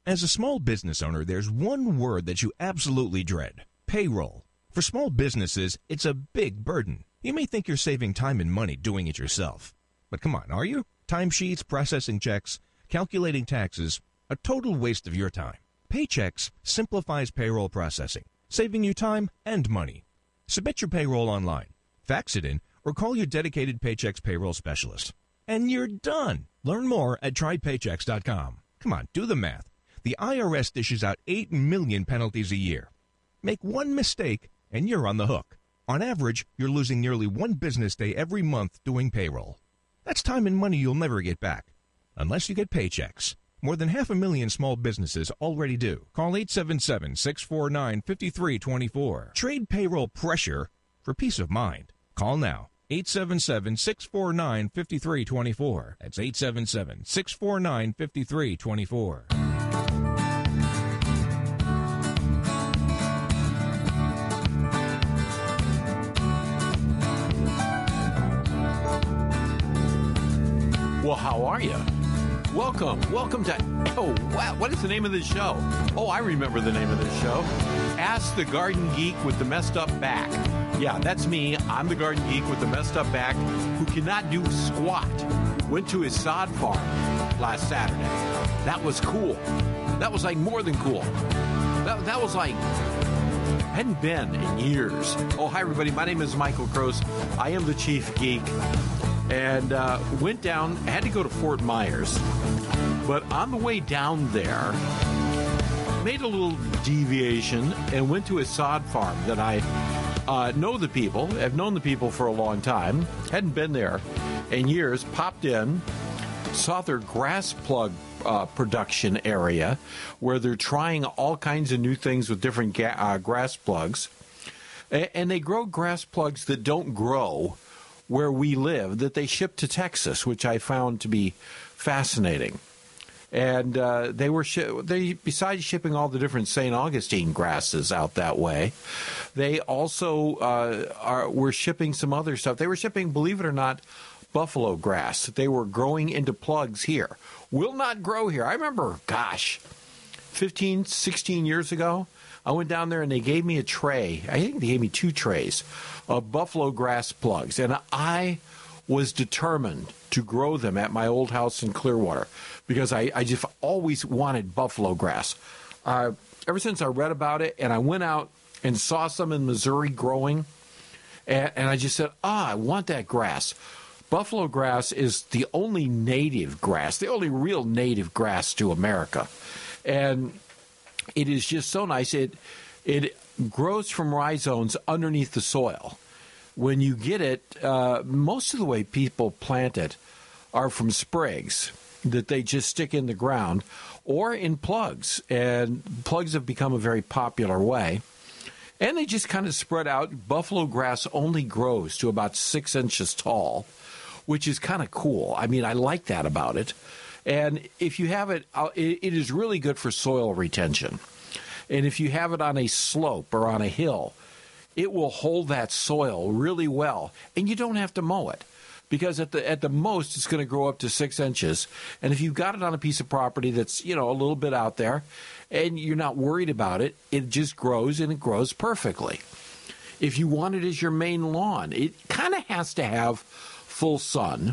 As a small business owner, there's one word that you absolutely dread: payroll. For small businesses, it's a big burden. You may think you're saving time and money doing it yourself. But come on, are you? Timesheets, processing checks, calculating taxes, a total waste of your time. Paychex simplifies payroll processing, saving you time and money. Submit your payroll online, fax it in, or call your dedicated Paychex payroll specialist. And you're done. Learn more at trypaychex.com. Come on, do the math. The IRS dishes out 8 million penalties a year. Make one mistake, and you're on the hook. On average, you're losing nearly one business day every month doing payroll. That's time and money you'll never get back, unless you get Paychex. More than 500,000 small businesses already do. Call 877-649-5324. Trade payroll pressure for peace of mind. Call now. 877-649-5324. That's 877-649-5324. Well, how are you? Welcome to, what is the name of this show? Oh, I remember the name of this show. Ask the Garden Geek with the Messed Up Back. Yeah, that's me. I'm the Garden Geek with the messed up back who cannot do squat. Went to his sod farm last Saturday. That was cool. That was like more than cool. That was like, hadn't been in years. Oh, hi, everybody. My name is Michael Gross. I am the Chief Geek. And went down, had to go to Fort Myers. But on the way down there, made a little deviation and went to a sod farm that I know the people, have known the people for a long time, hadn't been there in years, popped in, saw their grass plug production area where they're trying all kinds of new things with different grass plugs. And they grow grass plugs that don't grow where we live, that they ship to Texas, which I found to be fascinating. And they were besides shipping all the different St. Augustine grasses out that way, they also were shipping some other stuff. They were shipping, believe it or not, buffalo grass that they were growing into plugs here. Will not grow here. I remember, 15, 16 years ago, I went down there and they gave me a tray. I think they gave me 2 trays of buffalo grass plugs. And I was determined to grow them at my old house in Clearwater because I just always wanted buffalo grass. Ever since I read about it and I went out and saw some in Missouri growing, and I just said, I want that grass. Buffalo grass is the only native grass, the only real native grass to America. And it is just so nice. It grows from rhizomes underneath the soil. When you get it, most of the way people plant it are from sprigs that they just stick in the ground or in plugs. And plugs have become a very popular way. And they just kind of spread out. Buffalo grass only grows to about 6 inches tall, which is kind of cool. I mean, I like that about it. And if you have it, it is really good for soil retention. And if you have it on a slope or on a hill, it will hold that soil really well. And you don't have to mow it because at the most, it's going to grow up to 6 inches. And if you've got it on a piece of property that's, a little bit out there and you're not worried about it, it just grows and it grows perfectly. If you want it as your main lawn, it kind of has to have full sun.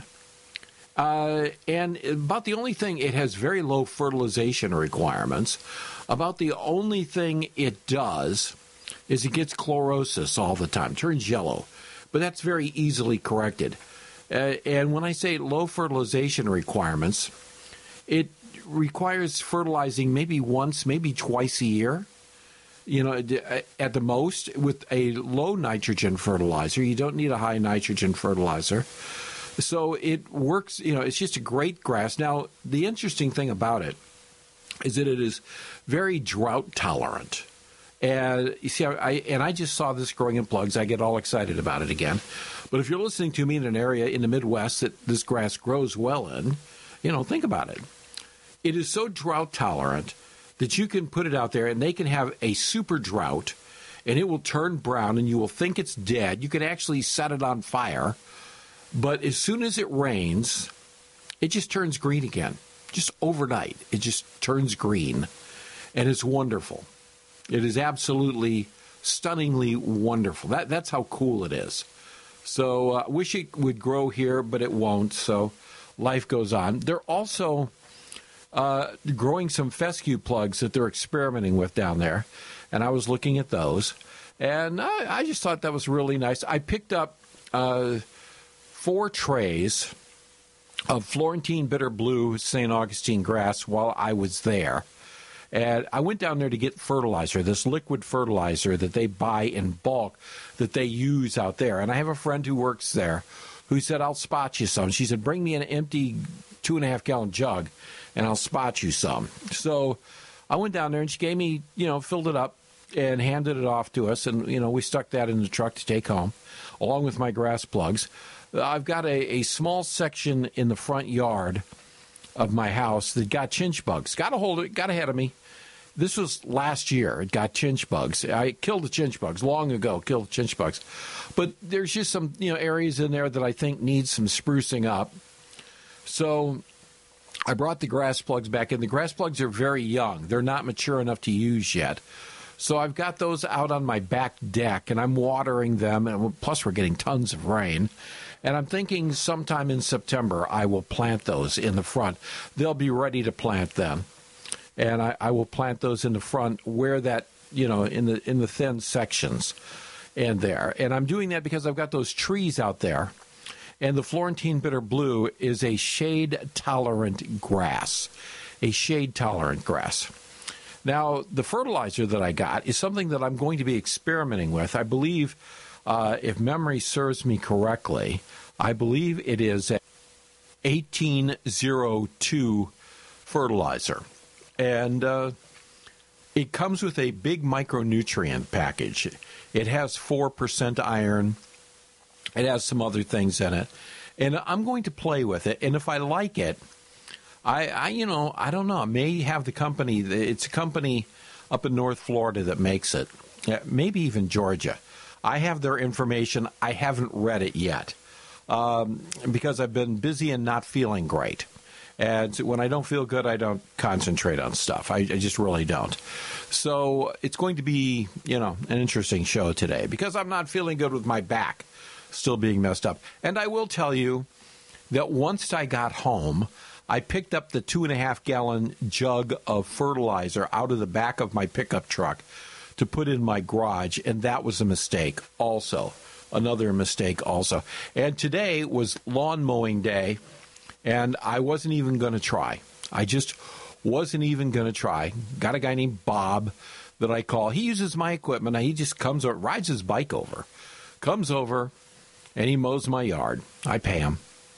And about the only thing, it has very low fertilization requirements. About the only thing it does is it gets chlorosis all the time, turns yellow. But that's very easily corrected. And when I say low fertilization requirements, it requires fertilizing maybe once, maybe twice a year. At the most, with a low nitrogen fertilizer. You don't need a high nitrogen fertilizer. So it works, it's just a great grass. Now, the interesting thing about it is that it is very drought tolerant. And you see, I just saw this growing in plugs. I get all excited about it again. But if you're listening to me in an area in the Midwest that this grass grows well in, think about it. It is so drought tolerant that you can put it out there and they can have a super drought and it will turn brown and you will think it's dead. You can actually set it on fire. But as soon as it rains, it just turns green again. just overnight, it just turns green, and it's wonderful. It is absolutely stunningly wonderful. That's how cool it is. So I wish it would grow here, but it won't, so life goes on. They're also growing some fescue plugs that they're experimenting with down there, and I was looking at those, and I just thought that was really nice. I picked up 4 trays of Florentine Bitter Blue St. Augustine grass while I was there. And I went down there to get fertilizer, this liquid fertilizer that they buy in bulk that they use out there. And I have a friend who works there who said, I'll spot you some. She said, bring me an empty 2.5-gallon jug, and I'll spot you some. So I went down there, and she gave me, filled it up and handed it off to us. And, we stuck that in the truck to take home, along with my grass plugs. I've got a small section in the front yard of my house that got chinch bugs. Got ahead of me. This was last year. It got chinch bugs. I killed the chinch bugs long ago, killed the chinch bugs. But there's just some areas in there that I think need some sprucing up. So I brought the grass plugs back in. The grass plugs are very young. They're not mature enough to use yet. So I've got those out on my back deck, and I'm watering them. And plus, we're getting tons of rain. And I'm thinking sometime in September I will plant those in the front. They'll be ready to plant then. And I will plant those in the front where that, in the thin sections and there. And I'm doing that because I've got those trees out there. And the Florentine Bitter Blue is a shade-tolerant grass. A shade-tolerant grass. Now, the fertilizer that I got is something that I'm going to be experimenting with. I believe, if memory serves me correctly, I believe it is a 1802 fertilizer. And it comes with a big micronutrient package. It has 4% iron. It has some other things in it. And I'm going to play with it. And if I like it, I don't know. I may have the company. It's a company up in North Florida that makes it. Maybe even Georgia. I have their information. I haven't read it yet because I've been busy and not feeling great. And when I don't feel good, I don't concentrate on stuff. I just really don't. So it's going to be, an interesting show today because I'm not feeling good with my back still being messed up. And I will tell you that once I got home, I picked up the 2.5-gallon jug of fertilizer out of the back of my pickup truck to put in my garage, and that was a mistake also. Another mistake also. And today was lawn mowing day. And I wasn't even going to try. I just wasn't even going to try. Got a guy named Bob that I call. He uses my equipment. He just comes over, rides his bike over, comes over, and he mows my yard. I pay him.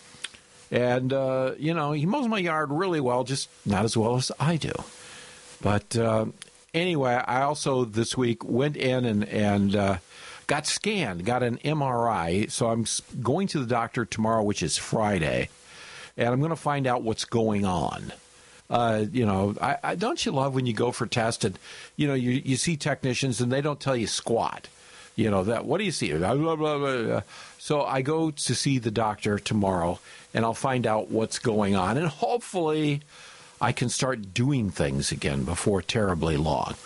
And, he mows my yard really well, just not as well as I do. But anyway, I also this week went in and got scanned, got an MRI. So I'm going to the doctor tomorrow, which is Friday. And I'm going to find out what's going on. Don't you love when you go for tests and, you see technicians and they don't tell you squat. What do you see? Blah, blah, blah, blah. So I go to see the doctor tomorrow and I'll find out what's going on. And hopefully I can start doing things again before terribly long.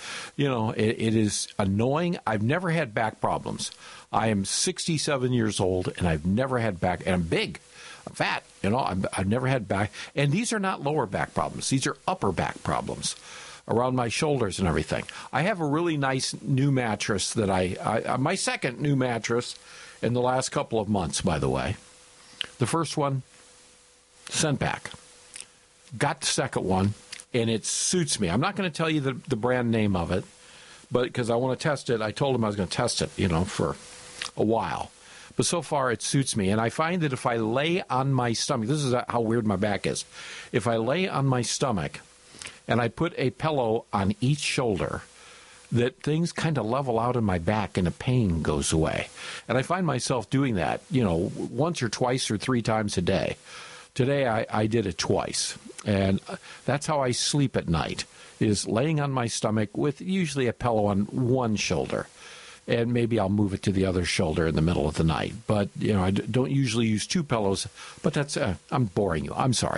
It is annoying. I've never had back problems. I am 67 years old and I've never had back, and I'm big. I'm fat, I've never had back. And these are not lower back problems. These are upper back problems around my shoulders and everything. I have a really nice new mattress that my second new mattress in the last couple of months, by the way. The first one, sent back. Got the second one, and it suits me. I'm not going to tell you the brand name of it, but because I want to test it. I told him I was going to test it, for a while. But so far, it suits me. And I find that if I lay on my stomach, this is how weird my back is. If I lay on my stomach and I put a pillow on each shoulder, that things kind of level out in my back and the pain goes away. And I find myself doing that, once or twice or 3 times a day. Today, I did it twice. And that's how I sleep at night, is laying on my stomach with usually a pillow on one shoulder. And maybe I'll move it to the other shoulder in the middle of the night. But, I don't usually use 2 pillows. But that's, I'm boring you. I'm sorry.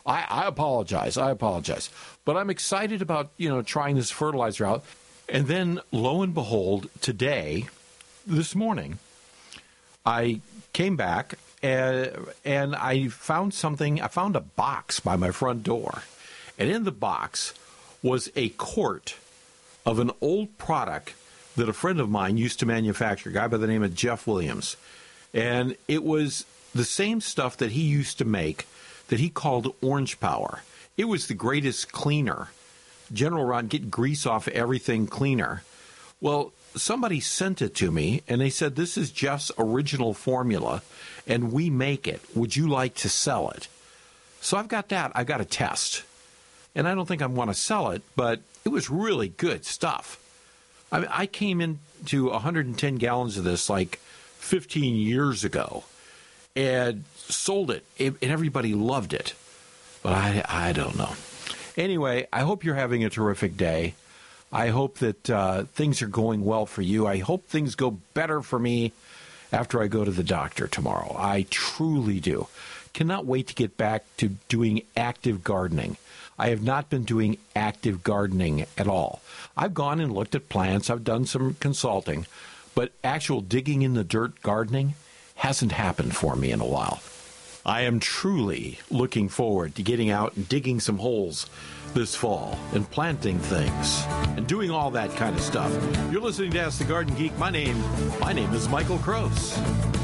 I apologize. But I'm excited about, trying this fertilizer out. And then, lo and behold, this morning, I came back and I found something. I found a box by my front door. And in the box was a quart of an old product that a friend of mine used to manufacture, a guy by the name of Jeff Williams. And it was the same stuff that he used to make that he called Orange Power. It was the greatest cleaner. General Ron, get grease off everything cleaner. Well, somebody sent it to me, and they said, this is Jeff's original formula, and we make it. Would you like to sell it? So I've got that. I've got a test. And I don't think I want to sell it, but it was really good stuff. I came into 110 gallons of this like 15 years ago and sold it, and everybody loved it. But I don't know. Anyway, I hope you're having a terrific day. I hope that things are going well for you. I hope things go better for me after I go to the doctor tomorrow. I truly do. Cannot wait to get back to doing active gardening. I have not been doing active gardening at all. I've gone and looked at plants. I've done some consulting. But actual digging in the dirt gardening hasn't happened for me in a while. I am truly looking forward to getting out and digging some holes this fall and planting things and doing all that kind of stuff. You're listening to Ask the Garden Geek. My name is Michael Gross.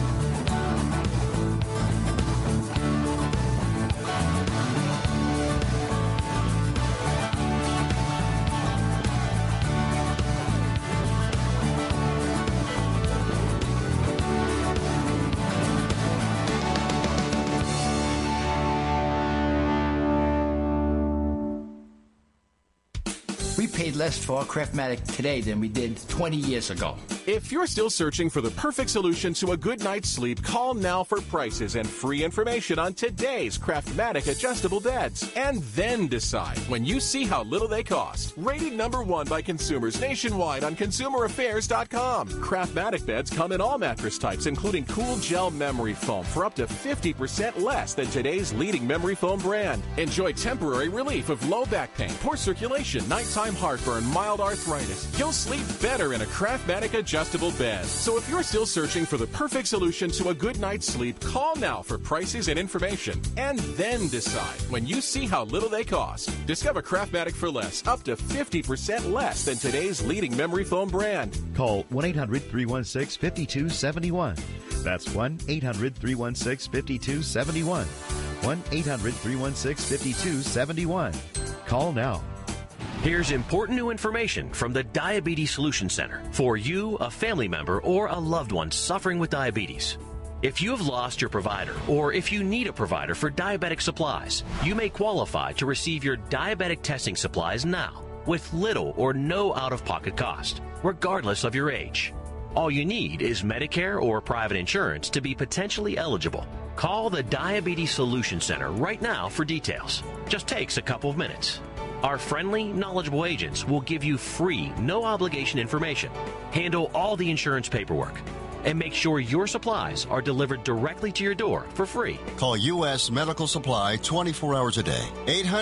Paid less for our Craftmatic today than we did 20 years ago. If you're still searching for the perfect solution to a good night's sleep, call now for prices and free information on today's Craftmatic adjustable beds. And then decide when you see how little they cost. Rated #1 by consumers nationwide on ConsumerAffairs.com. Craftmatic beds come in all mattress types, including cool gel memory foam for up to 50% less than today's leading memory foam brand. Enjoy temporary relief of low back pain, poor circulation, nighttime heartburn, mild arthritis. You'll sleep better in a Craftmatic adjustable bed. So if you're still searching for the perfect solution to a good night's sleep, call now for prices and information. And then decide when you see how little they cost. Discover Craftmatic for less, up to 50% less than today's leading memory foam brand. Call 1-800-316-5271. That's 1-800-316-5271. 1-800-316-5271. Call now. Here's important new information from the Diabetes Solution Center for you, a family member, or a loved one suffering with diabetes. If you have lost your provider, or if you need a provider for diabetic supplies, you may qualify to receive your diabetic testing supplies now with little or no out-of-pocket cost, regardless of your age. All you need is Medicare or private insurance to be potentially eligible. Call the Diabetes Solution Center right now for details. Just takes a couple of minutes. Our friendly, knowledgeable agents will give you free, no-obligation information, handle all the insurance paperwork, and make sure your supplies are delivered directly to your door for free. Call U.S. Medical Supply 24 hours a day.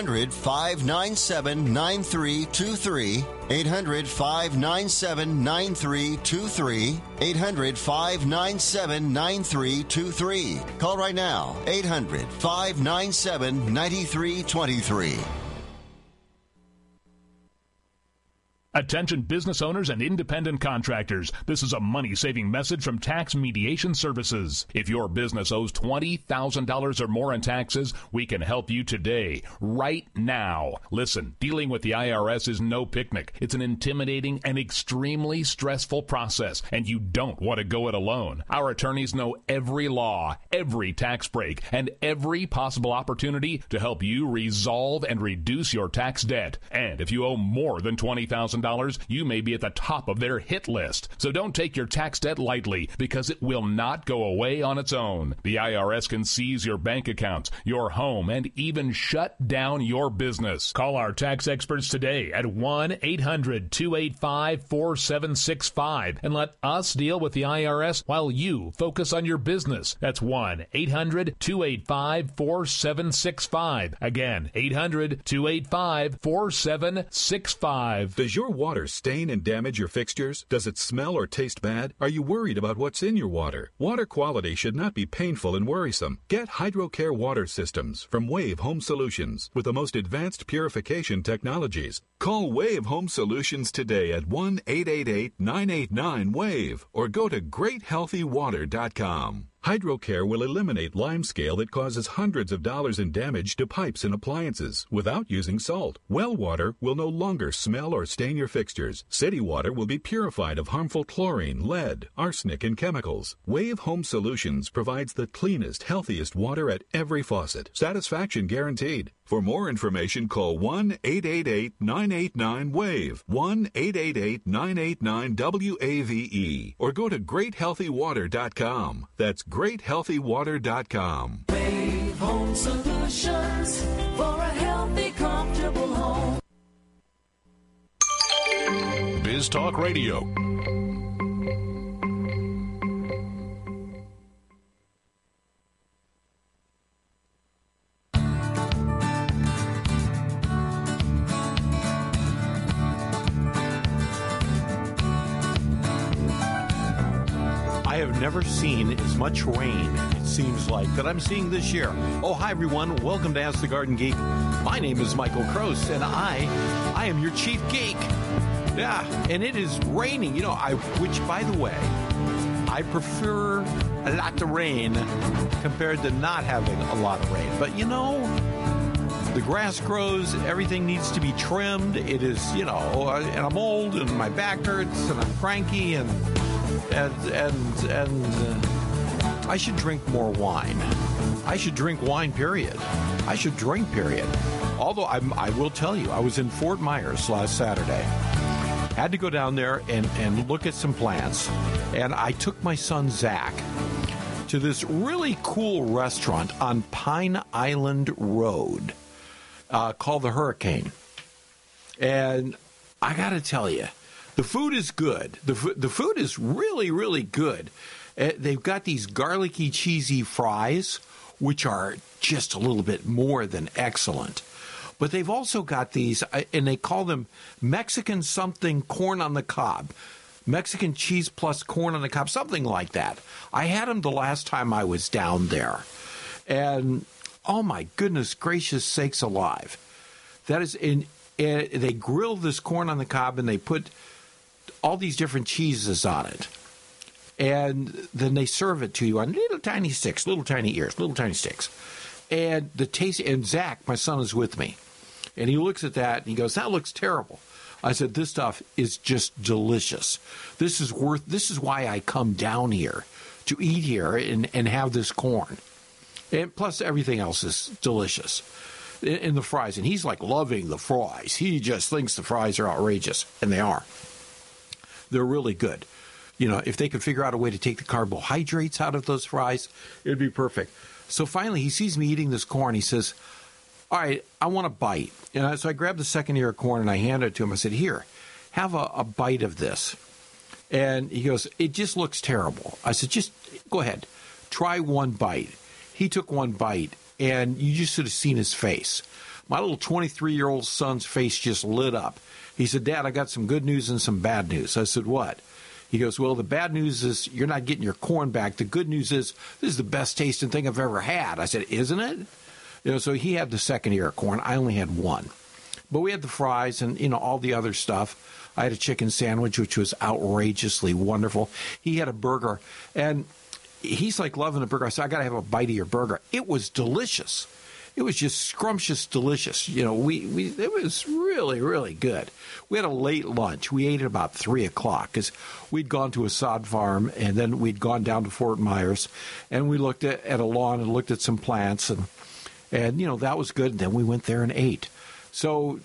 800-597-9323. 800-597-9323. 800-597-9323. Call right now. 800-597-9323. Attention business owners and independent contractors. This is a money-saving message from Tax Mediation Services. If your business owes $20,000 or more in taxes, we can help you today, right now. Listen, dealing with the IRS is no picnic. It's an intimidating and extremely stressful process, and you don't want to go it alone. Our attorneys know every law, every tax break, and every possible opportunity to help you resolve and reduce your tax debt. And if you owe more than $20,000, $10,000, you may be at the top of their hit list. So don't take your tax debt lightly, because it will not go away on its own. The IRS can seize your bank accounts, your home, and even shut down your business. Call our tax experts today at 1-800-285-4765 and let us deal with the IRS while you focus on your business. That's 1-800-285-4765. Again, 800-285-4765. Does your water stain and damage your fixtures? Does it smell or taste bad? Are you worried about what's in your water? Water quality should not be painful and worrisome. Get HydroCare water systems from Wave Home Solutions with the most advanced purification technologies. Call Wave Home Solutions today at 1-888-989-WAVE or go to GreatHealthyWater.com. HydroCare will eliminate limescale that causes hundreds of dollars in damage to pipes and appliances without using salt. Well water will no longer smell or stain your fixtures. City water will be purified of harmful chlorine, lead, arsenic, and chemicals. Wave Home Solutions provides the cleanest, healthiest water at every faucet. Satisfaction guaranteed. For more information, call 1-888-989-WAVE, 1-888-989-WAVE, or go to GreatHealthyWater.com. That's GreatHealthyWater.com. Wave Home Solutions for a healthy, comfortable home. Biz Talk Radio. I have never seen as much rain, it seems like, that I'm seeing this year. Oh, hi, everyone. Welcome to Ask the Garden Geek. My name is Michael Cross, and I am your chief geek. Yeah, and it is raining, which, by the way, I prefer a lot of rain compared to not having a lot of rain. But, the grass grows, everything needs to be trimmed. It is, and I'm old, and my back hurts, and I'm cranky, and I should drink more wine. I should drink wine, period. I should drink, period. Although I will tell you, I was in Fort Myers last Saturday. Had to go down there and look at some plants. And I took my son, Zach, to this really cool restaurant on Pine Island Road called the Hurricane. And I got to tell you, the food is good. The food is really, really good. They've got these garlicky, cheesy fries, which are just a little bit more than excellent. But they've also got these, and they call them Mexican something corn on the cob. Mexican cheese plus corn on the cob, something like that. I had them the last time I was down there. And, oh my goodness gracious sakes alive. That is, they grill this corn on the cob and they put all these different cheeses on it. And then they serve it to you on little tiny sticks, little tiny ears, little tiny sticks. And the taste, and Zach, my son, is with me. And he looks at that and he goes, that looks terrible. I said, this stuff is just delicious. This is why I come down here to eat here and have this corn. And plus everything else is delicious. In the fries. And he's like loving the fries. He just thinks the fries are outrageous. And they are. They're really good. If they could figure out a way to take the carbohydrates out of those fries, it would be perfect. So finally, he sees me eating this corn. He says, all right, I want a bite. And so I grabbed the second ear of corn and I handed it to him. I said, here, have a bite of this. And he goes, it just looks terrible. I said, just go ahead. Try one bite. He took one bite, and you just should have seen his face. My little 23-year-old son's face just lit up. He said, Dad, I got some good news and some bad news. I said, what? He goes, well, the bad news is you're not getting your corn back. The good news is this is the best tasting thing I've ever had. I said, isn't it? So he had the second ear of corn. I only had one. But we had the fries and, all the other stuff. I had a chicken sandwich, which was outrageously wonderful. He had a burger, and he's like loving the burger. I said, I got to have a bite of your burger. It was delicious. It was just scrumptious delicious. It was really, really good. We had a late lunch. We ate at about 3 o'clock because we'd gone to a sod farm, and then we'd gone down to Fort Myers, and we looked at a lawn and looked at some plants, and that was good. And then we went there and ate. So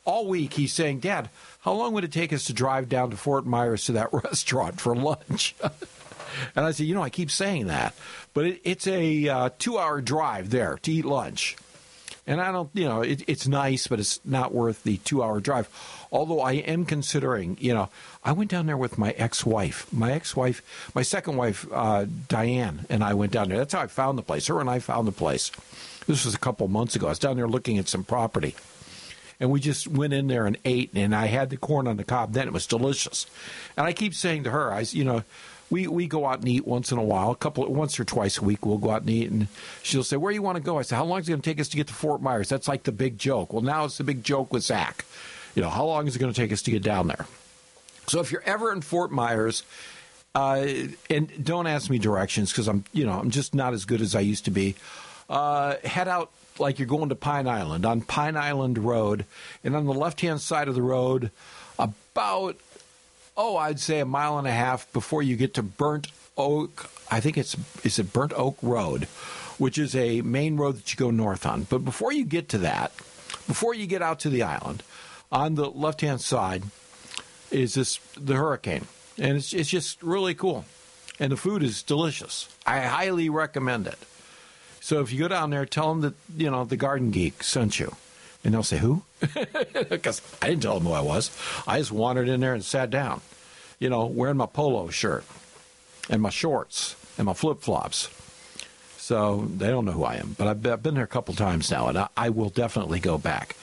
all week he's saying, Dad, how long would it take us to drive down to Fort Myers to that restaurant for lunch? And I said, I keep saying that. But it's a 2-hour drive there to eat lunch. And I don't, it's nice, but it's not worth the 2-hour drive. Although I am considering, I went down there with my ex-wife. My second wife, Diane, and I went down there. That's how I found the place. Her and I found the place. This was a couple months ago. I was down there looking at some property. And we just went in there and ate, and I had the corn on the cob then. It was delicious. And I keep saying to her, we go out and eat once in a while, once or twice a week we'll go out and eat, and she'll say, where do you want to go? I say, how long is it going to take us to get to Fort Myers? That's like the big joke. Well, now it's the big joke with Zach. How long is it going to take us to get down there? So if you're ever in Fort Myers, and don't ask me directions because I'm just not as good as I used to be, head out like you're going to Pine Island, on Pine Island Road, and on the left-hand side of the road, about I'd say 1.5 miles before you get to Burnt Oak. I think is it Burnt Oak Road, which is a main road that you go north on. But before you get to that, before you get out to the island, on the left-hand side is the Hurricane. And it's just really cool. And the food is delicious. I highly recommend it. So if you go down there, tell them that, the Garden Geek sent you. And they'll say, who? Because I didn't tell them who I was. I just wandered in there and sat down, wearing my polo shirt and my shorts and my flip-flops. So they don't know who I am. But I've been there a couple times now, and I will definitely go back.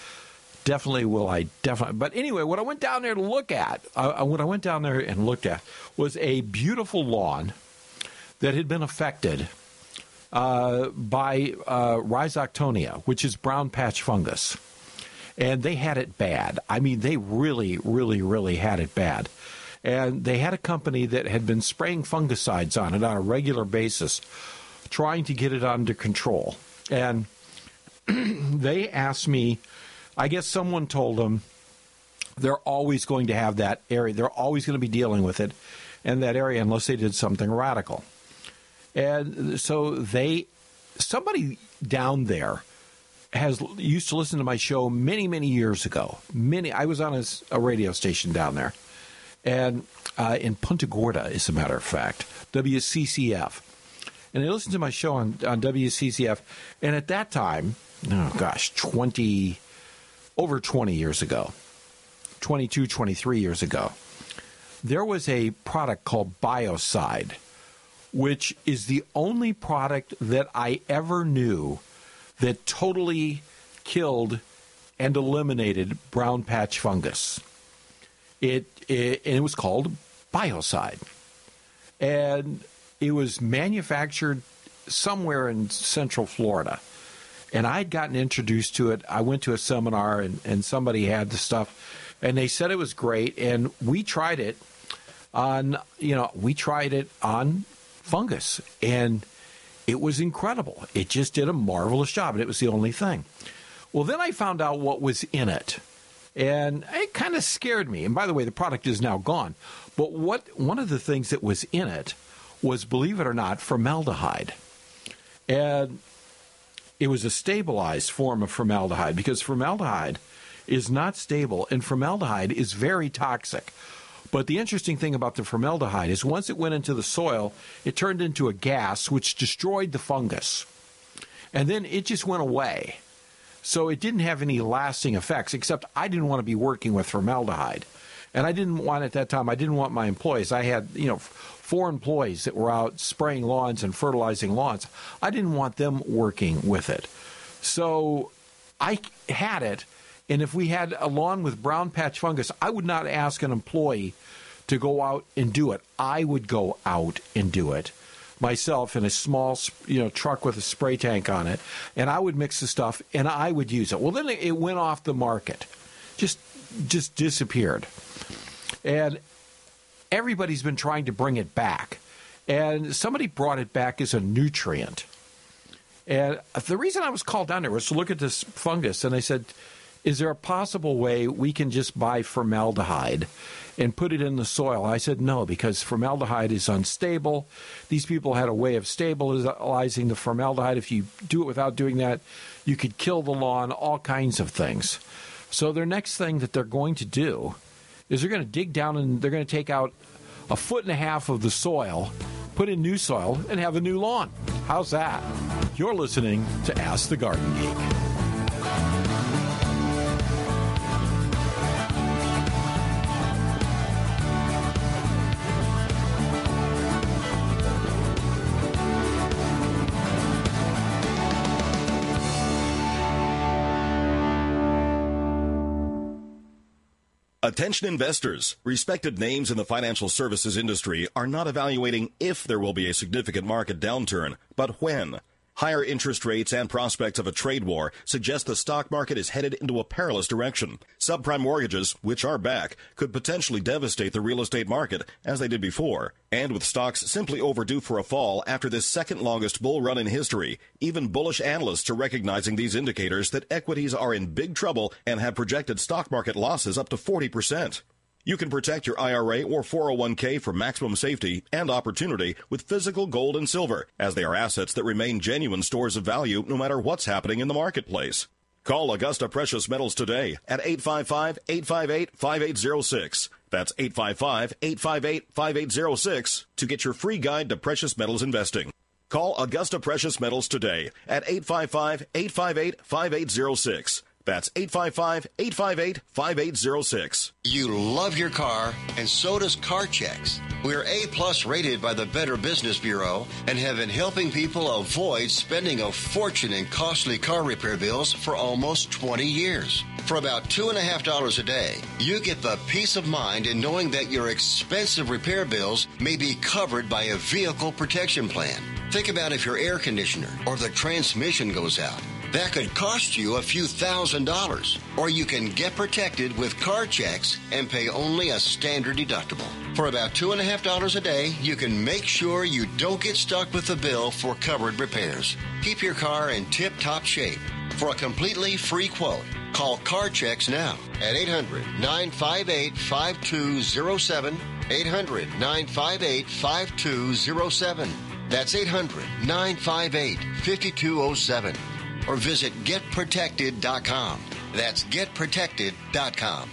But anyway, what I went down there to look at, was a beautiful lawn that had been affected by Rhizoctonia, which is brown patch fungus. And they had it bad. I mean, they really, really, really had it bad. And they had a company that had been spraying fungicides on it on a regular basis, trying to get it under control. And they asked me, I guess someone told them they're always going to have that area. They're always going to be dealing with it in that area unless they did something radical. And so somebody down there used to listen to my show many, many years ago. I was on a radio station down there, and in Punta Gorda, as a matter of fact, WCCF. And they listened to my show on WCCF, and at that time, over 20 years ago, 22, 23 years ago, there was a product called Biocide, which is the only product that I ever knew that totally killed and eliminated brown patch fungus. And it was called Biocide. And it was manufactured somewhere in Central Florida. And I'd gotten introduced to it. I went to a seminar, and somebody had the stuff, and they said it was great. And we tried it on fungus, and it was incredible. It just did a marvelous job, and it was the only thing. Well, then I found out what was in it, and it kind of scared me. And by the way, the product is now gone. But one of the things that was in it was, believe it or not, formaldehyde. And it was a stabilized form of formaldehyde, because formaldehyde is not stable, and formaldehyde is very toxic. But the interesting thing about the formaldehyde is once it went into the soil, it turned into a gas which destroyed the fungus. And then it just went away. So it didn't have any lasting effects, except I didn't want to be working with formaldehyde. And I didn't want, at that time, my employees. I had, 4 employees that were out spraying lawns and fertilizing lawns. I didn't want them working with it. So I had it, and if we had a lawn with brown patch fungus, I would not ask an employee to go out and do it. I would go out and do it myself in a small, truck with a spray tank on it, and I would mix the stuff, and I would use it. Well, then it went off the market, just disappeared. And everybody's been trying to bring it back. And somebody brought it back as a nutrient. And the reason I was called down there was to look at this fungus, and they said, is there a possible way we can just buy formaldehyde and put it in the soil? I said no, because formaldehyde is unstable. These people had a way of stabilizing the formaldehyde. If you do it without doing that, you could kill the lawn, all kinds of things. So their next thing that they're going to do is they're going to dig down and they're going to take out 1.5 foot of the soil, put in new soil, and have a new lawn. How's that? You're listening to Ask the Garden Geek. Attention investors. Respected names in the financial services industry are not evaluating if there will be a significant market downturn, but when. Higher interest rates and prospects of a trade war suggest the stock market is headed into a perilous direction. Subprime mortgages, which are back, could potentially devastate the real estate market, as they did before. And with stocks simply overdue for a fall after this second longest bull run in history, even bullish analysts are recognizing these indicators that equities are in big trouble and have projected stock market losses up to 40%. You can protect your IRA or 401k for maximum safety and opportunity with physical gold and silver, as they are assets that remain genuine stores of value no matter what's happening in the marketplace. Call Augusta Precious Metals today at 855-858-5806. That's 855-858-5806 to get your free guide to precious metals investing. Call Augusta Precious Metals today at 855-858-5806. That's 855-858-5806. You love your car, and so does CarChecks. We're A+ rated by the Better Business Bureau and have been helping people avoid spending a fortune in costly car repair bills for almost 20 years. For about $2.50 a day, you get the peace of mind in knowing that your expensive repair bills may be covered by a vehicle protection plan. Think about if your air conditioner or the transmission goes out. That could cost you a few $1,000s. Or you can get protected with CarChecks and pay only a standard deductible. For about $2.50 a day, you can make sure you don't get stuck with the bill for covered repairs. Keep your car in tip-top shape. For a completely free quote, call CarChecks now at 800-958-5207. 800-958-5207. That's 800-958-5207. Or visit GetProtected.com. That's GetProtected.com.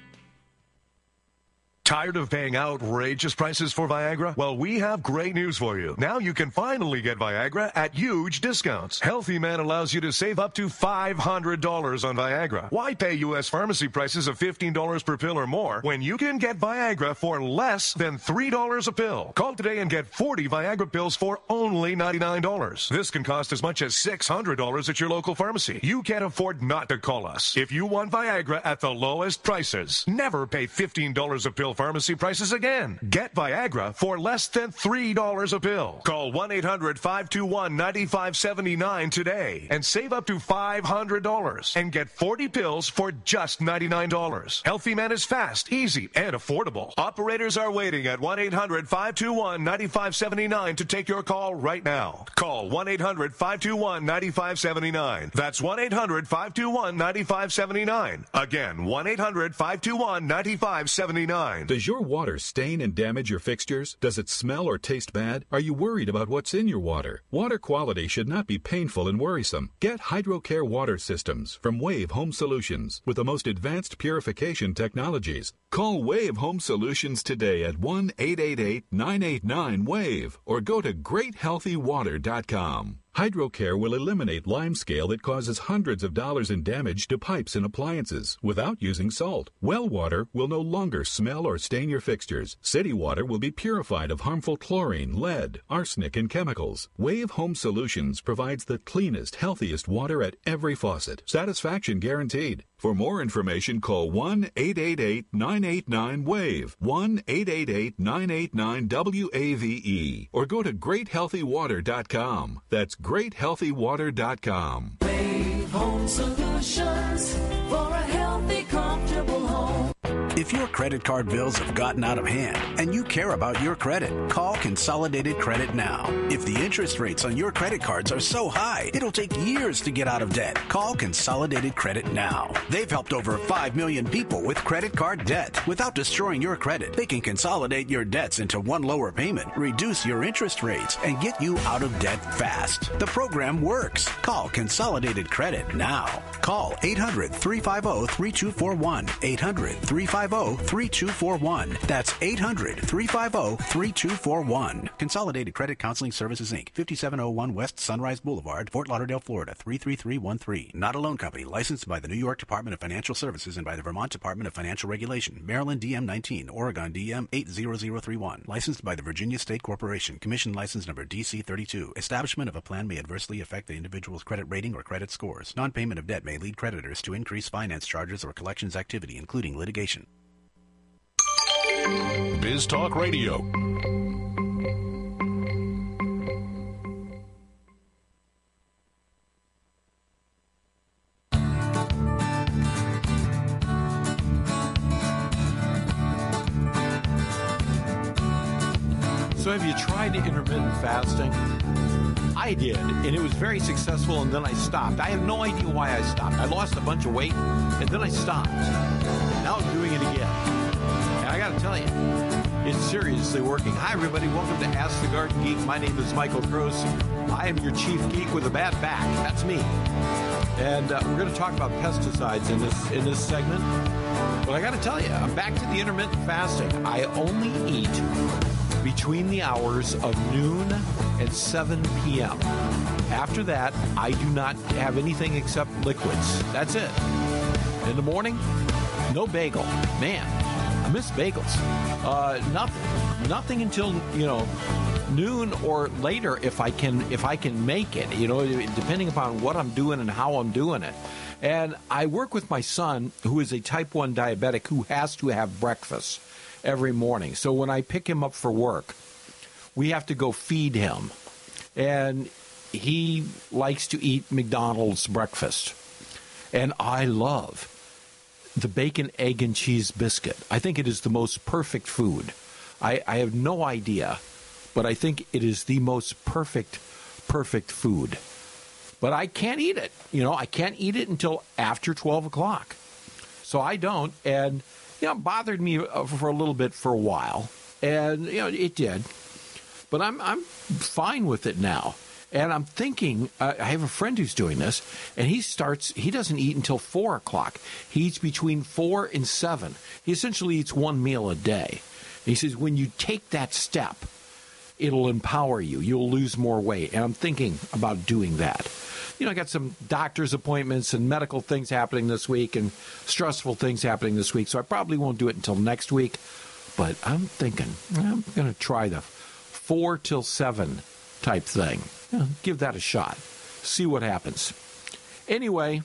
Tired of paying outrageous prices for Viagra? Well, we have great news for you. Now you can finally get Viagra at huge discounts. Healthy Man allows you to save up to $500 on Viagra. Why pay U.S. pharmacy prices of $15 per pill or more when you can get Viagra for less than $3 a pill? Call today and get 40 Viagra pills for only $99. This can cost as much as $600 at your local pharmacy. You can't afford not to call us. If you want Viagra at the lowest prices, never pay $15 a pill pharmacy prices again. Get Viagra for less than $3 a pill. Call 1-800-521-9579 today and save up to $500 and get 40 pills for just $99. Healthy Man is fast, easy, and affordable. Operators are waiting at 1-800-521-9579 to take your call right now. Call 1-800-521-9579. That's 1-800-521-9579. Again, 1-800-521-9579. Does your water stain and damage your fixtures? Does it smell or taste bad? Are you worried about what's in your water? Water quality should not be painful and worrisome. Get HydroCare water systems from Wave Home Solutions with the most advanced purification technologies. Call Wave Home Solutions today at 1-888-989-WAVE or go to GreatHealthyWater.com. HydroCare will eliminate limescale that causes hundreds of dollars in damage to pipes and appliances without using salt. Well water will no longer smell or stain your fixtures. City water will be purified of harmful chlorine, lead, arsenic, and chemicals. Wave Home Solutions provides the cleanest, healthiest water at every faucet. Satisfaction guaranteed. For more information, call 1-888-989-WAVE, 1-888-989-WAVE, or go to GreatHealthyWater.com. That's GreatHealthyWater.com. Wave Home Solutions for a healthy, comfortable home. If your credit card bills have gotten out of hand and you care about your credit, call Consolidated Credit now. If the interest rates on your credit cards are so high, it'll take years to get out of debt. Call Consolidated Credit now. They've helped over 5 million people with credit card debt. Without destroying your credit, they can consolidate your debts into one lower payment, reduce your interest rates, and get you out of debt fast. The program works. Call Consolidated Credit now. Call 800-350-3241. 800-350-3241. That's 800-350-3241. Consolidated Credit Counseling Services, Inc., 5701 West Sunrise Boulevard, Fort Lauderdale, Florida, 33313. Not a loan company. Licensed by the New York Department of Financial Services and by the Vermont Department of Financial Regulation. Maryland DM 19, Oregon DM 80031. Licensed by the Virginia State Corporation. Commission license number DC 32. Establishment of a plan may adversely affect the individual's credit rating or credit scores. Non-payment of debt may lead creditors to increase finance charges or collections activity, including litigation. Biz Talk Radio. So have you tried intermittent fasting? I did, and it was very successful, and then I stopped. I have no idea why I stopped. I lost a bunch of weight, and then I stopped. Now I'm doing it again. And I got to tell you, it's seriously working. Hi, everybody. Welcome to Ask the Garden Geek. My name is Michael Gross. I am your chief geek with a bad back. That's me. And we're going to talk about pesticides in this segment. But I got to tell you, I'm back to the intermittent fasting. I only eat between the hours of noon and 7 p.m. After that, I do not have anything except liquids. That's it. In the morning, no bagel. Man, I miss bagels. Nothing until, noon or later if I can make it, depending upon what I'm doing and how I'm doing it. And I work with my son, who is a type 1 diabetic, who has to have breakfast every morning. So when I pick him up for work, we have to go feed him. And he likes to eat McDonald's breakfast. And I love the bacon, egg, and cheese biscuit. I think it is the most perfect food. I have no idea, but I think it is the most perfect food. But I can't eat it. I can't eat it until after 12 o'clock. So I don't. And it bothered me for a little bit for a while, and it did. But I'm fine with it now, and I'm thinking. I have a friend who's doing this, and he doesn't eat until 4 o'clock. He eats between 4 and 7. He essentially eats one meal a day. And he says when you take that step, it'll empower you. You'll lose more weight, and I'm thinking about doing that. I got some doctor's appointments and medical things happening this week and stressful things happening this week, so I probably won't do it until next week. But I'm thinking I'm going to try the 4 till 7 type thing. Give that a shot. See what happens. Anyway,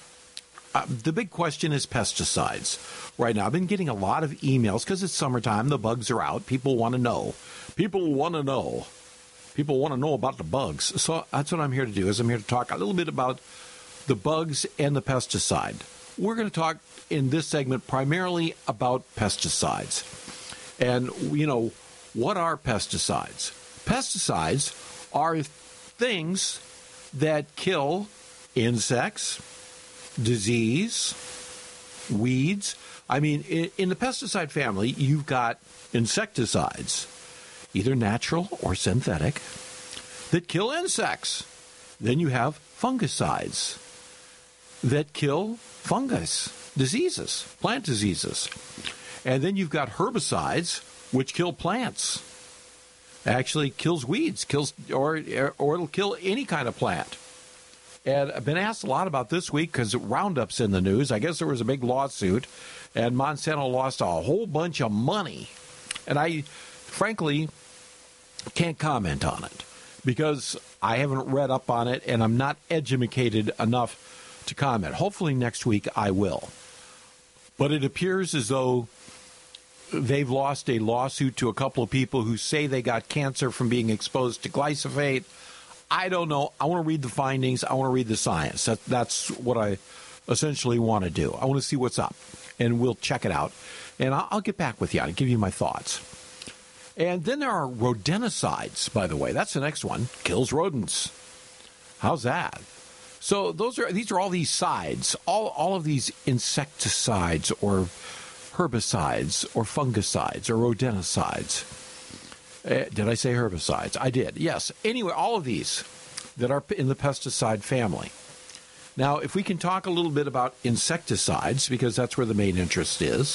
the big question is pesticides. Right now, I've been getting a lot of emails because it's summertime. The bugs are out. People want to know. People want to know about the bugs. So that's what I'm here to do, is I'm here to talk a little bit about the bugs and the pesticide. We're going to talk in this segment primarily about pesticides. And, what are pesticides? Pesticides are things that kill insects, disease, weeds. I mean, in the pesticide family, you've got insecticides, either natural or synthetic, that kill insects. Then you have fungicides that kill fungus diseases, plant diseases. And then you've got herbicides, which kill plants. Actually kills weeds, or it'll kill any kind of plant. And I've been asked a lot about this week because Roundup's in the news. I guess there was a big lawsuit, and Monsanto lost a whole bunch of money. And I, frankly, can't comment on it because I haven't read up on it, and I'm not educated enough to comment. Hopefully next week I will. But it appears as though they've lost a lawsuit to a couple of people who say they got cancer from being exposed to glyphosate. I don't know. I want to read the findings. I want to read the science. That's what I essentially want to do. I want to see what's up, and we'll check it out. And I'll get back with you and give you my thoughts. And then there are rodenticides, by the way. That's the next one. Kills rodents. How's that? So these are all these sides, all of these insecticides or herbicides or fungicides or rodenticides. Did I say herbicides? I did, yes. Anyway, all of these that are in the pesticide family. Now, if we can talk a little bit about insecticides, because that's where the main interest is,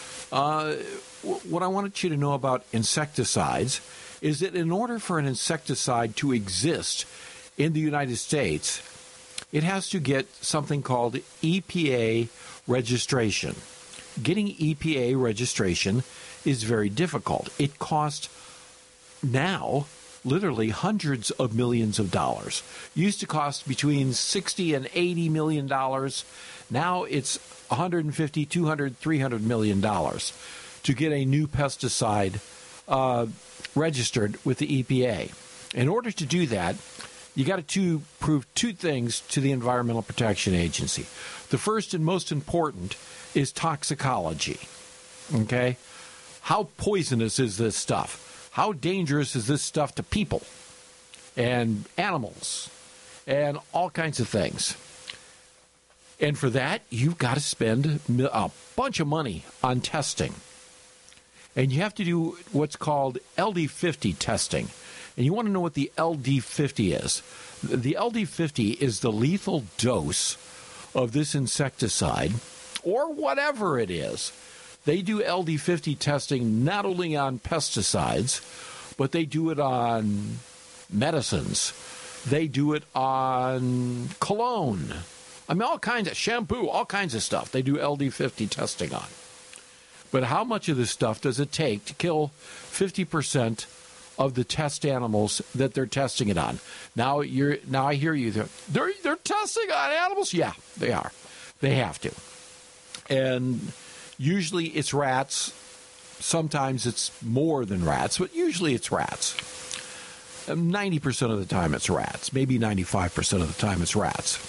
what I wanted you to know about insecticides is that in order for an insecticide to exist in the United States, it has to get something called EPA registration. Getting EPA registration is very difficult. It costs now literally hundreds of millions of dollars. Used to cost between $60 and $80 million. Now it's $150, $200, $300 million to get a new pesticide registered with the EPA. In order to do that, you got to prove two things to the Environmental Protection Agency. The first and most important is toxicology. Okay? How poisonous is this stuff? How dangerous is this stuff to people and animals and all kinds of things? And for that, you've got to spend a bunch of money on testing. And you have to do what's called LD50 testing. And you want to know what the LD50 is. The LD50 is the lethal dose of this insecticide, or whatever it is. They do LD50 testing not only on pesticides, but they do it on medicines. They do it on cologne. I mean, all kinds of shampoo, all kinds of stuff they do LD50 testing on. But how much of this stuff does it take to kill 50% of the test animals that they're testing it on? Now I hear you. They're testing on animals? Yeah, they are. They have to. And usually it's rats. Sometimes it's more than rats, but usually it's rats. 90% of the time it's rats. Maybe 95% of the time it's rats.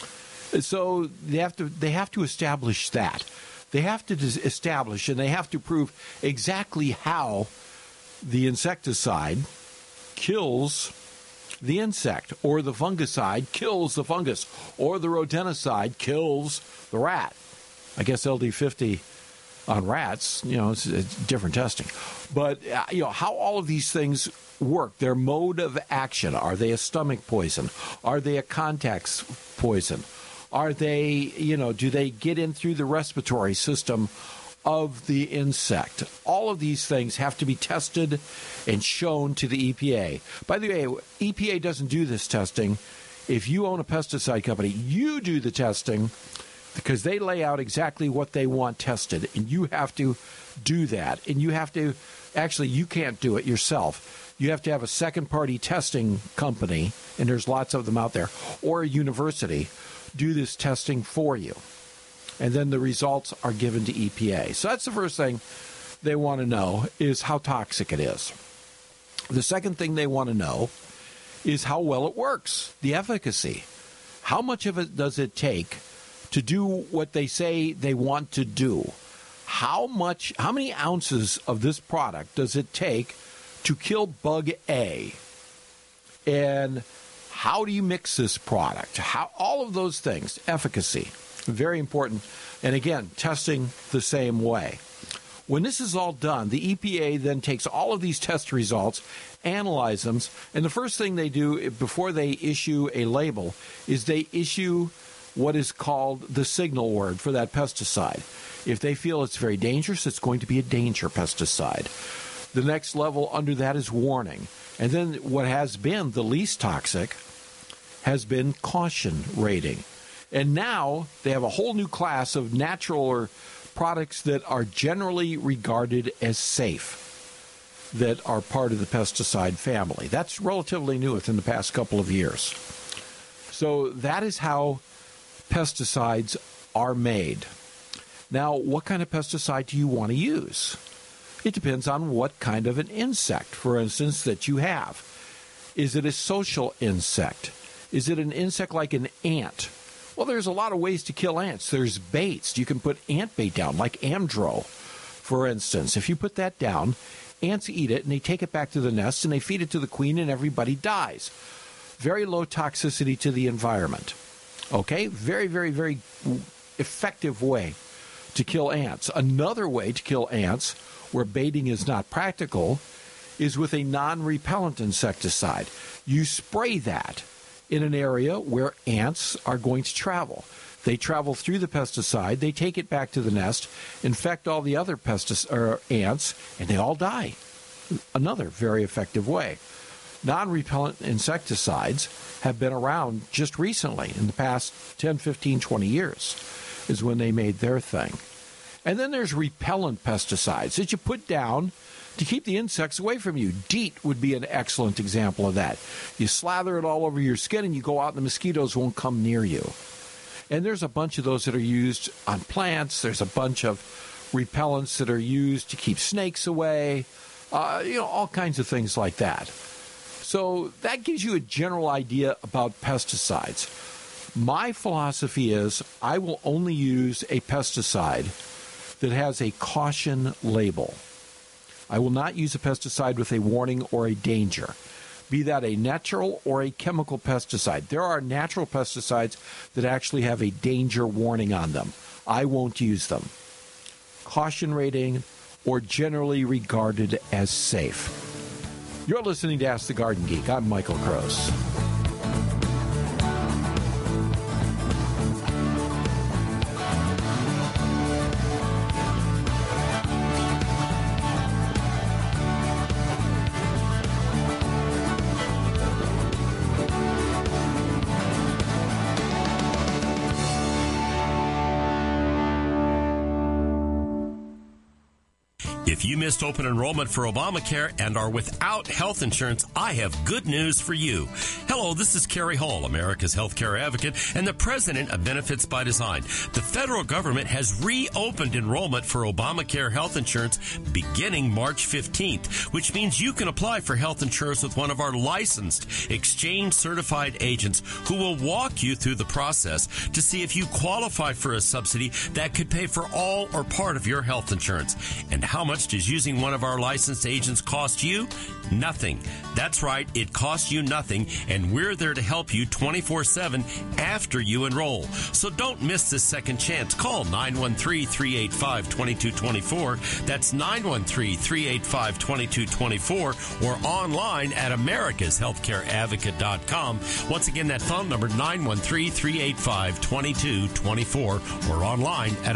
So they have to establish that. They have to establish and they have to prove exactly how the insecticide kills the insect, or the fungicide kills the fungus, or the rodenticide kills the rat. I guess LD50 on rats, it's different testing. But, how all of these things work, their mode of action. Are they a stomach poison? Are they a contact poison? Are they, do they get in through the respiratory system of the insect? All of these things have to be tested and shown to the EPA. By the way, EPA doesn't do this testing. If you own a pesticide company, you do the testing because they lay out exactly what they want tested, and you have to do that. And you have to, actually, you can't do it yourself. You have to have a second-party testing company, and there's lots of them out there, or a university, do this testing for you. And then the results are given to EPA. So that's the first thing they want to know, is how toxic it is. The second thing they want to know is how well it works, the efficacy. How much of it does it take to do what they say they want to do? How many ounces of this product does it take to kill bug A? And how do you mix this product? All of those things, efficacy, very important. And again, testing the same way. When this is all done, the EPA then takes all of these test results, analyze them, and the first thing they do before they issue a label is they issue what is called the signal word for that pesticide. If they feel it's very dangerous, it's going to be a danger pesticide. The next level under that is warning. And then what has been the least toxic has been caution rating. And now they have a whole new class of natural or products that are generally regarded as safe, that are part of the pesticide family. That's relatively new within the past couple of years. So that is how pesticides are made. Now, what kind of pesticide do you want to use? It depends on what kind of an insect, for instance, that you have. Is it a social insect? Is it an insect like an ant? Well, there's a lot of ways to kill ants. There's baits. You can put ant bait down, like Amdro. For instance, if you put that down, ants eat it and they take it back to the nest and they feed it to the queen and everybody dies. Very low toxicity to the environment. Okay? Very, very, very effective way to kill ants. Another way to kill ants, where baiting is not practical, is with a non-repellent insecticide. You spray that in an area where ants are going to travel. They travel through the pesticide, they take it back to the nest, infect all the other ants, and they all die. Another very effective way. Non-repellent insecticides have been around just recently, in the past 10, 15, 20 years, is when they made their thing. And then there's repellent pesticides that you put down to keep the insects away from you. DEET would be an excellent example of that. You slather it all over your skin and you go out and the mosquitoes won't come near you. And there's a bunch of those that are used on plants. There's a bunch of repellents that are used to keep snakes away, all kinds of things like that. So that gives you a general idea about pesticides. My philosophy is I will only use a pesticide that has a caution label. I will not use a pesticide with a warning or a danger, be that a natural or a chemical pesticide. There are natural pesticides that actually have a danger warning on them. I won't use them. Caution rating or generally regarded as safe. You're listening to Ask the Garden Geek. I'm Michael Gross. If you missed open enrollment for Obamacare and are without health insurance, I have good news for you. Hello, this is Kerry Hall, America's healthcare advocate and the president of Benefits by Design. The federal government has reopened enrollment for Obamacare health insurance beginning March 15th, which means you can apply for health insurance with one of our licensed, exchange-certified agents who will walk you through the process to see if you qualify for a subsidy that could pay for all or part of your health insurance. And how much does using one of our licensed agents cost you? Nothing. That's right, it costs you nothing, and we're there to help you 24/7 after you enroll. So don't miss this second chance. Call 913-385-2224. That's 913-385-2224 or online at americashealthcareadvocate.com. Once again, that phone number 913-385-2224 or online at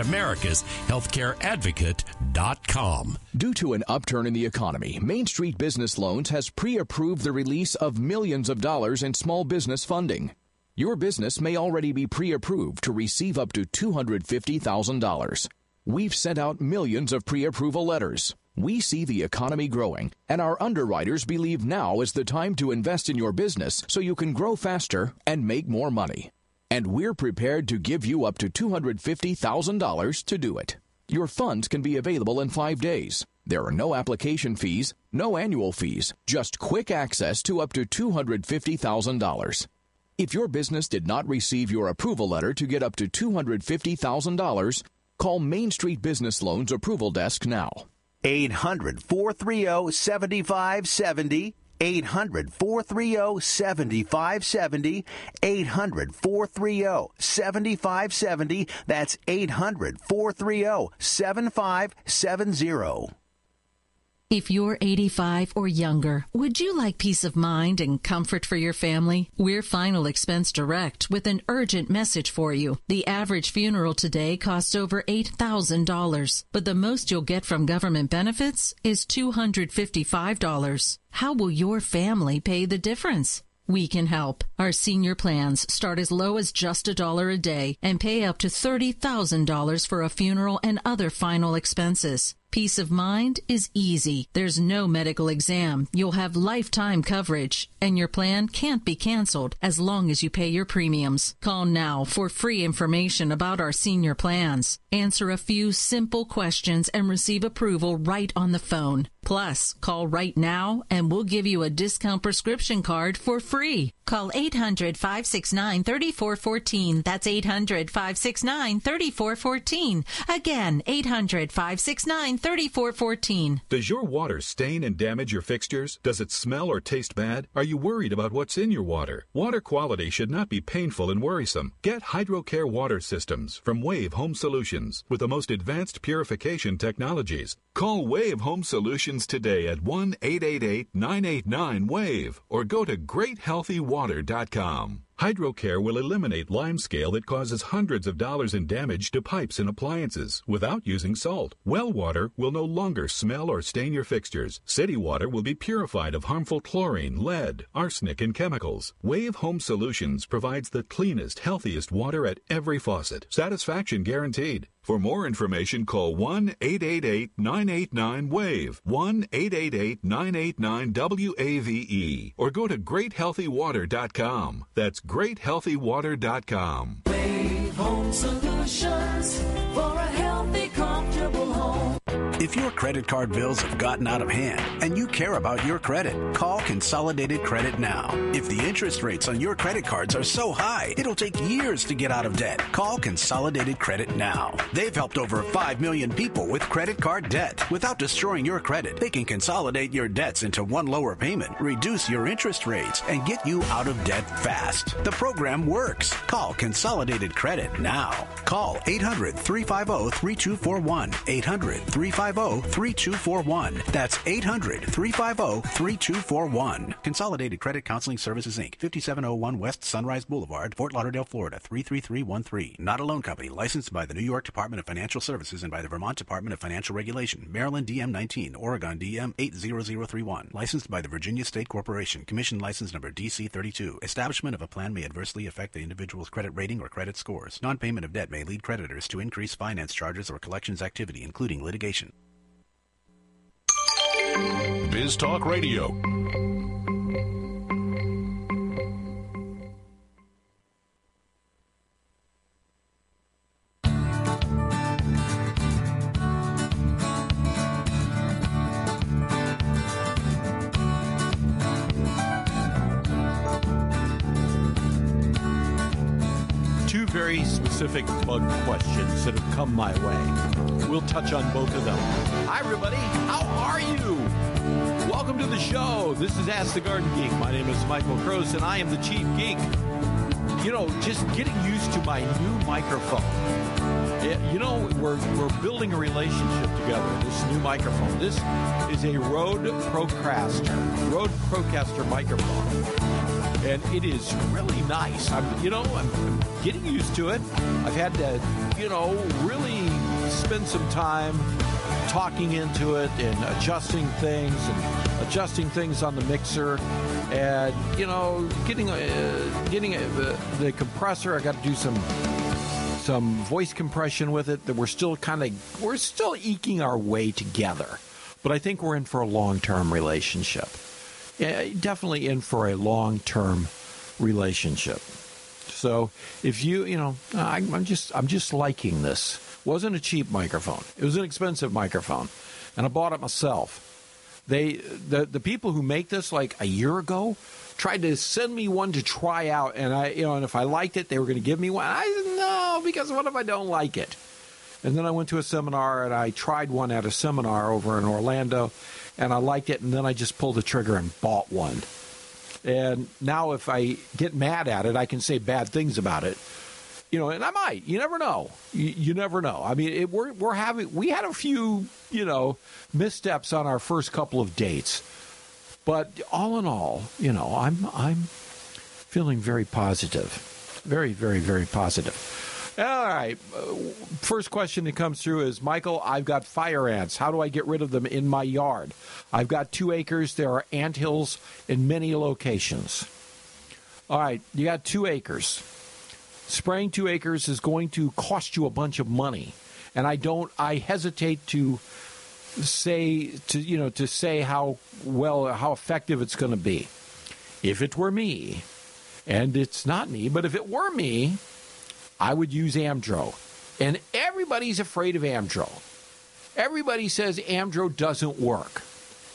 americashealthcareadvocate.com. Due to an upturn in the economy, Main Street Business Loans has pre-approved the release of millions of dollars in small business funding. Your business may already be pre-approved to receive up to $250,000. We've sent out millions of pre-approval letters. We see the economy growing, and our underwriters believe now is the time to invest in your business so you can grow faster and make more money. And we're prepared to give you up to $250,000 to do it. Your funds can be available in 5 days. There are no application fees, no annual fees, just quick access to up to $250,000. If your business did not receive your approval letter to get up to $250,000, call Main Street Business Loans Approval Desk now. 800-430-7570. 800-430-7570. 800-430-7570. That's 800-430-7570. If you're 85 or younger, would you like peace of mind and comfort for your family? We're Final Expense Direct with an urgent message for you. The average funeral today costs over $8,000, but the most you'll get from government benefits is $255. How will your family pay the difference? We can help. Our senior plans start as low as just $1 a day and pay up to $30,000 for a funeral and other final expenses. Peace of mind is easy. There's no medical exam. You'll have lifetime coverage, and your plan can't be canceled as long as you pay your premiums. Call now for free information about our senior plans. Answer a few simple questions and receive approval right on the phone. Plus, call right now and we'll give you a discount prescription card for free. Call 800-569-3414. That's 800-569-3414. Again, 800-569-3414. Does your water stain and damage your fixtures? Does it smell or taste bad? Are you worried about what's in your water? Water quality should not be painful and worrisome. Get HydroCare water systems from Wave Home Solutions with the most advanced purification technologies. Call Wave Home Solutions today at 1-888-989-WAVE or go to GreatHealthyWater.com. HydroCare will eliminate limescale that causes hundreds of dollars in damage to pipes and appliances without using salt. Well water will no longer smell or stain your fixtures. City water will be purified of harmful chlorine, lead, arsenic, and chemicals. Wave Home Solutions provides the cleanest, healthiest water at every faucet. Satisfaction guaranteed. For more information, call 1-888-989-WAVE, 1-888-989-WAVE, or go to GreatHealthyWater.com. That's GreatHealthyWater.com. Wave Home Solutions for a healthy, comfortable home. If your credit card bills have gotten out of hand and you care about your credit, call Consolidated Credit now. If the interest rates on your credit cards are so high, it'll take years to get out of debt. Call Consolidated Credit now. They've helped over 5 million people with credit card debt. Without destroying your credit, they can consolidate your debts into one lower payment, reduce your interest rates, and get you out of debt fast. The program works. Call Consolidated Credit now. Call 800-350-3241. 800-350-3241. That's 800-350-3241. Consolidated Credit Counseling Services, Inc., 5701 West Sunrise Boulevard, Fort Lauderdale, Florida, 33313. Not a loan company. Licensed by the New York Department of Financial Services and by the Vermont Department of Financial Regulation. Maryland DM 19, Oregon DM 80031. Licensed by the Virginia State Corporation. Commission license number DC 32. Establishment of a plan may adversely affect the individual's credit rating or credit scores. Non-payment of debt may lead creditors to increase finance charges or collections activity, including litigation. Biz Talk Radio. Two very specific bug questions that have come my way. We'll touch on both of them. Hi, everybody. How are you? Welcome to the show. This is Ask the Garden Geek. My name is Michael Gross, and I am the Chief Geek. You know, just getting used to my new microphone. You know, we're building a relationship together, this new microphone. This is a Rode Procaster microphone. And it is really nice. I'm getting used to it. I've had to, really spend some time talking into it and adjusting things on the mixer, and getting the compressor. I got to do some voice compression with it. That we're still eking our way together, but I think we're in for a long-term relationship. Yeah, definitely in for a long-term relationship. So if I'm just liking this. Wasn't a cheap microphone. It was an expensive microphone, and I bought it myself. The people who make this like a year ago tried to send me one to try out, and and if I liked it, they were going to give me one. I said no, because what if I don't like it? And then I went to a seminar, and I tried one at a seminar over in Orlando, and I liked it, and then I just pulled the trigger and bought one. And now if I get mad at it, I can say bad things about it. And I might. You never know. You never know. I mean, we had a few, missteps on our first couple of dates. But all in all, I'm feeling very positive. Very, very, very positive. All right. First question that comes through is, Michael, I've got fire ants. How do I get rid of them in my yard? I've got 2 acres. There are anthills in many locations. All right. You got 2 acres. Spraying 2 acres is going to cost you a bunch of money. And I hesitate to say how effective it's going to be. If it were me, and it's not me, but if it were me, I would use Amdro. And everybody's afraid of Amdro. Everybody says Amdro doesn't work.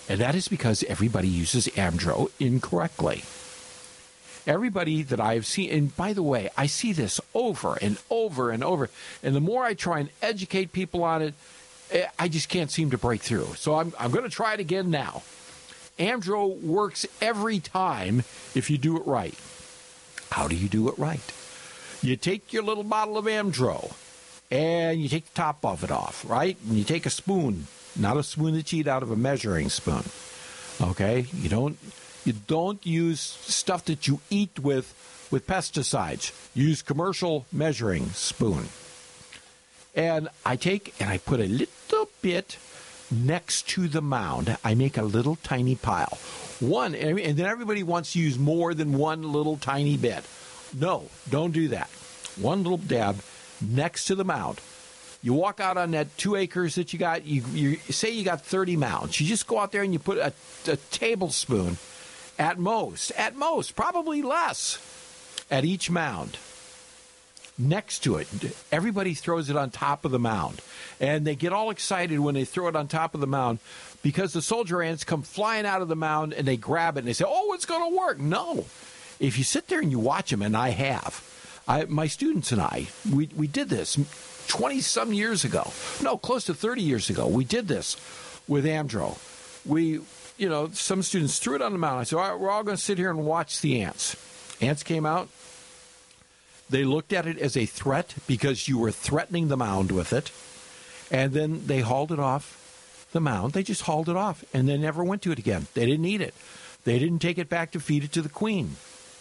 And that is because everybody uses Amdro incorrectly. Everybody that I've seen, and by the way, I see this over and over and over, and the more I try and educate people on it, I just can't seem to break through. So I'm going to try it again now. Amdro works every time if you do it right. How do you do it right? You take your little bottle of Amdro, and you take the top of it off, right? And you take a spoon, not a spoon that you eat out of a measuring spoon, okay? You don't use stuff that you eat with pesticides. Use commercial measuring spoon. And I take and I put a little bit next to the mound. I make a little tiny pile. One, and then everybody wants to use more than one little tiny bit. No, don't do that. One little dab next to the mound. You walk out on that 2 acres that you got, you say you got 30 mounds. You just go out there and you put a tablespoon at most, probably less, at each mound. Next to it, everybody throws it on top of the mound. And they get all excited when they throw it on top of the mound because the soldier ants come flying out of the mound and they grab it and they say, oh, it's going to work. No. If you sit there and you watch them, and I have, my students and I, we did this 20-some years ago. No, close to 30 years ago. We did this with Amdro. Some students threw it on the mound. I said, all right, we're all going to sit here and watch the ants. Ants came out. They looked at it as a threat because you were threatening the mound with it. And then they hauled it off the mound. They just hauled it off, and they never went to it again. They didn't eat it. They didn't take it back to feed it to the queen.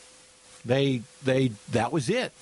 That was it.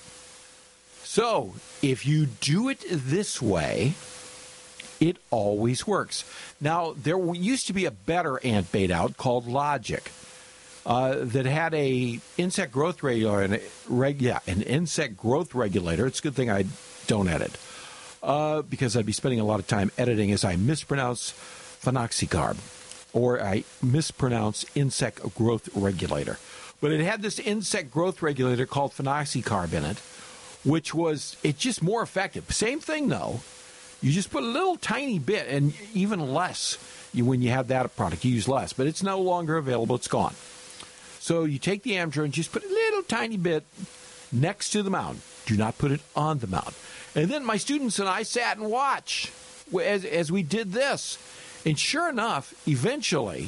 So if you do it this way, it always works. Now, there used to be a better ant bait out called Logic that had a insect growth regulator. An insect growth regulator. It's a good thing I don't edit because I'd be spending a lot of time editing as I mispronounce phenoxycarb or I mispronounce insect growth regulator. But it had this insect growth regulator called phenoxycarb in it, which was just more effective. Same thing, though. You just put a little tiny bit, and even less when you have that product. You use less, but it's no longer available. It's gone. So you take the Amdro and just put a little tiny bit next to the mound. Do not put it on the mound. And then my students and I sat and watched as we did this. And sure enough, eventually,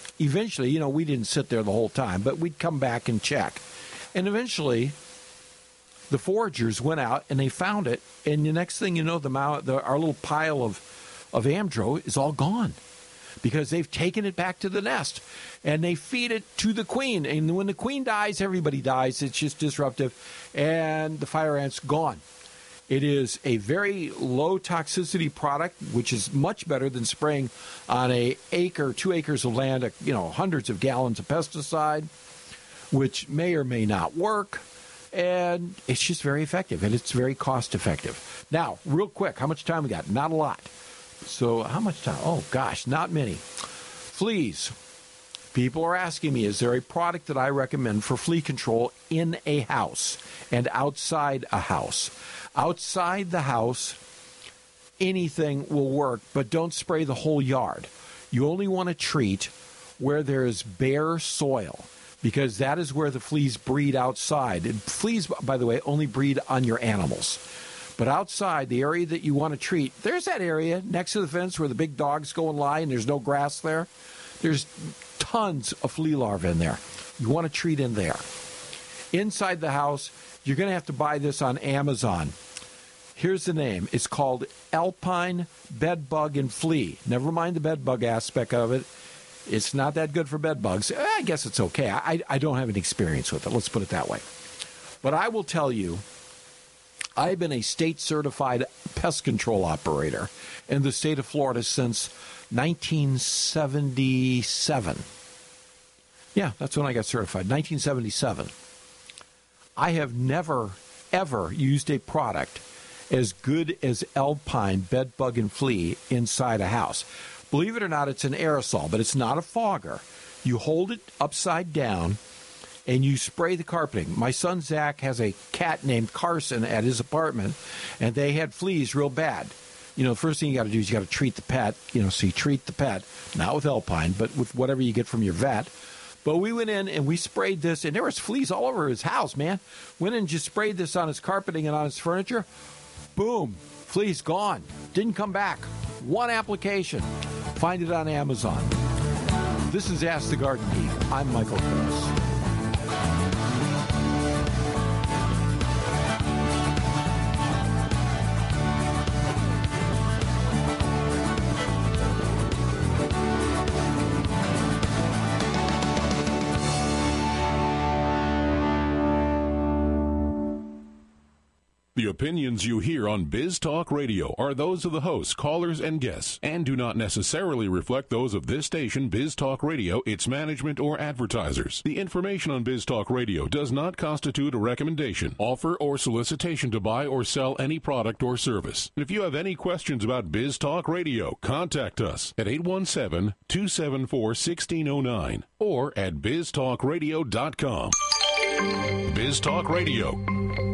we didn't sit there the whole time, but we'd come back and check. And eventually, the foragers went out and they found it. And the next thing you know, our little pile of Amdro is all gone because they've taken it back to the nest and they feed it to the queen. And when the queen dies, everybody dies. It's just disruptive. And the fire ant's gone. It is a very low toxicity product, which is much better than spraying on 2 acres of land, hundreds of gallons of pesticide, which may or may not work. And it's just very effective, and it's very cost effective. Now, real quick, how much time we got? Not a lot. So how much time? Oh, gosh, not many. Fleas. People are asking me, is there a product that I recommend for flea control in a house and outside a house? Outside the house, anything will work, but don't spray the whole yard. You only want to treat where there's bare soil, because that is where the fleas breed outside. And fleas, by the way, only breed on your animals. But outside, the area that you want to treat, there's that area next to the fence where the big dogs go and lie and there's no grass there. There's tons of flea larvae in there. You want to treat in there. Inside the house, you're going to have to buy this on Amazon. Here's the name. It's called Alpine Bed Bug and Flea. Never mind the bed bug aspect of it. It's not that good for bed bugs. I guess it's okay. I don't have any experience with it. Let's put it that way. But I will tell you, I've been a state-certified pest control operator in the state of Florida since 1977. Yeah, that's when I got certified, 1977. I have never, ever used a product as good as Alpine Bed Bug and Flea inside a house. Believe it or not, it's an aerosol, but it's not a fogger. You hold it upside down, and you spray the carpeting. My son Zach has a cat named Carson at his apartment, and they had fleas real bad. the first thing you got to do is you got to treat the pet. So you treat the pet, not with Alpine, but with whatever you get from your vet. But we went in and we sprayed this, and there was fleas all over his house, man. Went in and just sprayed this on his carpeting and on his furniture. Boom, fleas gone. Didn't come back. One application. Find it on Amazon. This is Ask the Garden Geek. I'm Michael Krause. The opinions you hear on Biz Talk Radio are those of the hosts, callers, and guests, and do not necessarily reflect those of this station, Biz Talk Radio, its management, or advertisers. The information on Biz Talk Radio does not constitute a recommendation, offer, or solicitation to buy or sell any product or service. If you have any questions about Biz Talk Radio, contact us at 817-274-1609 or at biztalkradio.com. Biz Talk Radio.